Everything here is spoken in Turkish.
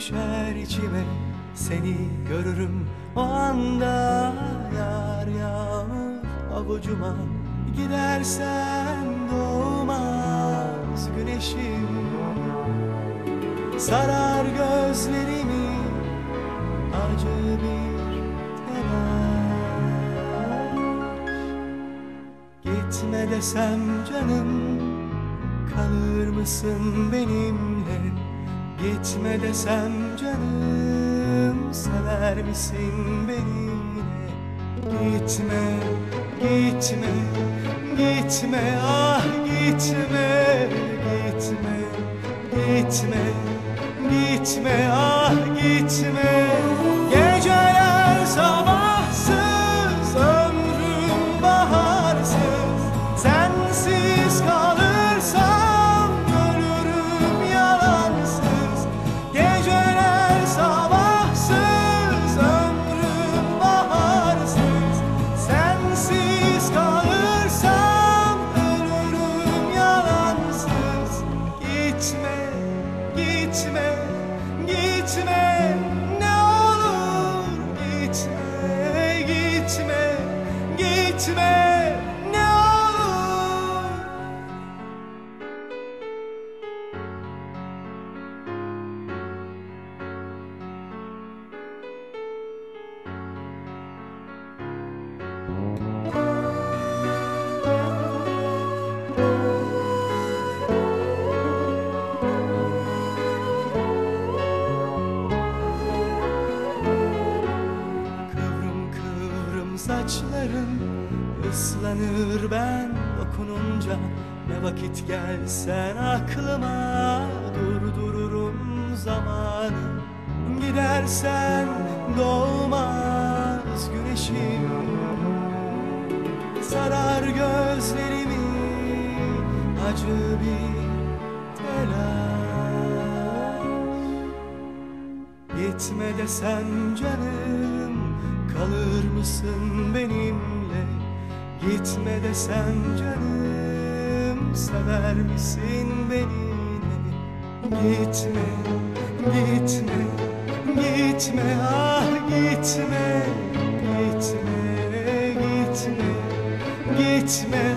düşer içime, seni görürüm o anda. Yar yağmur avucuma, gidersen doğmaz güneşim. Sarar gözlerimi acı bir telaş. Gitme desem canım, kalır mısın benimle? Gitme desem canım, sever misin beni yine? Gitme, gitme, gitme, ah gitme, gitme, gitme, gitme, ah gitme. Geceler sabahsız, ömrüm baharsız, sensiz kalırsam ölürüm yalansız. Geceler sabahsız, ömrüm baharsız, sensiz kalırsam ölürüm yalansız. Gitme, gitme, gitme, ne olur gitme, gitme, gitme, ne olur. Saçların ıslanır ben dokununca. Ne vakit gelsen aklıma, durdururum zamanı. Gidersen doğmaz güneşim. Sarar gözlerimi acı bir telaş. Gitme desem canım, kalır mısın benimle? Gitme desem canım, sever misin beni yine? Gitme, gitme, gitme, ah gitme, gitme, gitme, gitme,